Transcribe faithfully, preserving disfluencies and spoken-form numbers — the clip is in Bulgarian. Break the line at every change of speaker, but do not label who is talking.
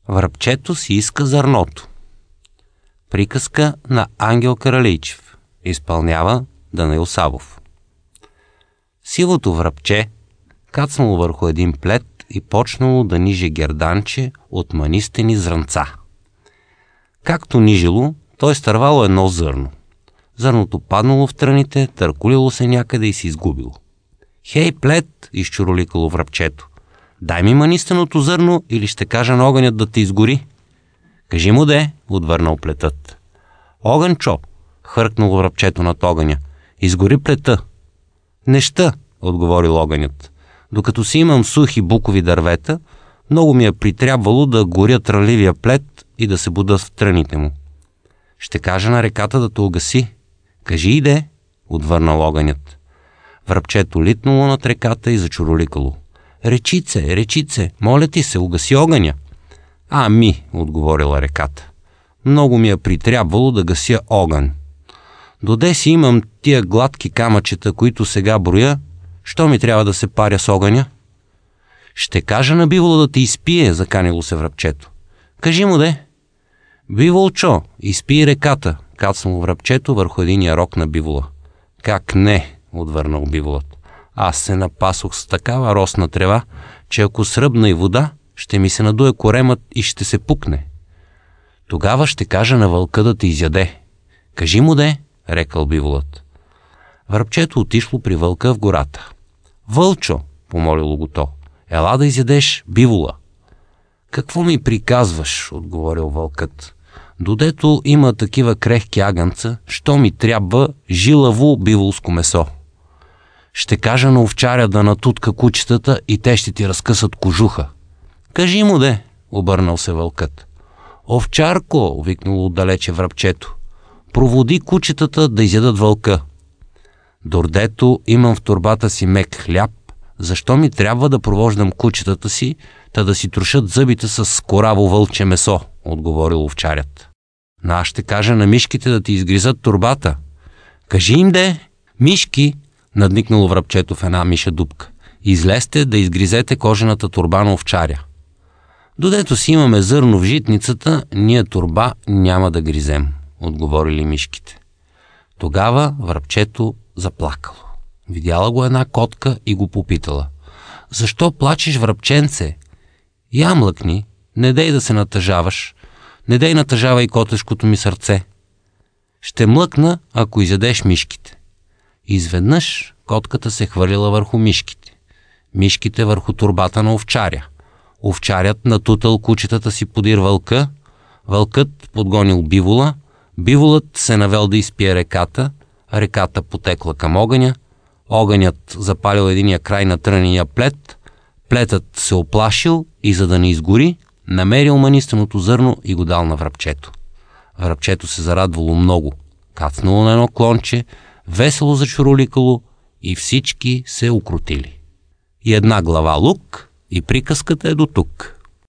Врабчето си иска зърното. Приказка на Ангел Каралийчев. Изпълнява Данаил Савов. Сивото врабче кацнало върху един плет и почнало да ниже герданче от манистени зрънца. Както нижило, той стървало едно зърно. Зърното паднало в тръните, търкулило се някъде и се изгубило. «Хей, плет!» изчуроликало врабчето. «Дай ми манистеното зърно или ще кажа на огънят да те изгори». «Кажи му де!» отвърнал плетът. «Огънчо!» хъркнало врабчето над огъня. «Изгори плета!» «Неща!» отговорил огънят. «Докато си имам сухи букови дървета, много ми е притрябвало да горя трънливия плет и да се буда в тръните му. Ще кажа на реката да те угаси». «Кажи и де!» отвърнал огънят. Врабчето литнало над реката и зачуроликало. «Речице, речице, моля ти се, угаси огъня». «Ами», отговорила реката, «много ми е притрябвало да гася огън. Доде си имам тия гладки камъчета, които сега броя, що ми трябва да се паря с огъня?» «Ще кажа на бивола да те изпие», заканило се врабчето. «Кажи му де!» «Биволчо, изпий реката», кацнало врабчето върху единия рог на бивола. «Как не?» отвърнал биволът. «Аз се напасох с такава росна трева, че ако сръбна и вода, ще ми се надуе коремът и ще се пукне. Тогава ще кажа на вълка да те изяде». «Кажи му де!» рекал биволът. Врабчето отишло при вълка в гората. «Вълчо!» помолило го то. «Ела да изядеш бивола». «Какво ми приказваш?» отговорил вълкът. «Додето има такива крехки агънца, що ми трябва жилаво биволско месо. Ще кажа на овчаря да натутка кучетата и те ще ти разкъсат кожуха». «Кажи му де!» обърнал се вълкът. «Овчарко!» викнало отдалече врабчето. «Проводи кучетата да изядат вълка». «Дордето имам в торбата си мек хляб, защо ми трябва да провождам кучетата си, та да си трошат зъбите с кораво вълче месо?» отговорил овчарят. «Но аз ще кажа на мишките да ти изгризат торбата». «Кажи им де!» «Мишки!» надникнало врабчето в една миша дупка. «Излезте да изгризете кожената торба на овчаря». «Додето си имаме зърно в житницата, ние торба няма да гризем», отговорили мишките. Тогава врабчето заплакало. Видяла го една котка и го попитала. «Защо плачеш, врабченце?» «Я млъкни, не дей да се натъжаваш, не дей натъжавай котешкото ми сърце». «Ще млъкна, ако изядеш мишките». Изведнъж котката се хвърлила върху мишките. Мишките върху торбата на овчаря. Овчарят натутал кучетата си подир вълка, вълкът подгонил бивола, биволът се навел да изпие реката, реката потекла към огъня, огънят запалил единия край на трънения плет, плетът се оплашил и за да не изгори, намерил манистеното зърно и го дал на врабчето. Врабчето се зарадвало много, кацнало на едно клонче, весело зачуроликало и всички се укротили. И една глава лук, и приказката е до тук.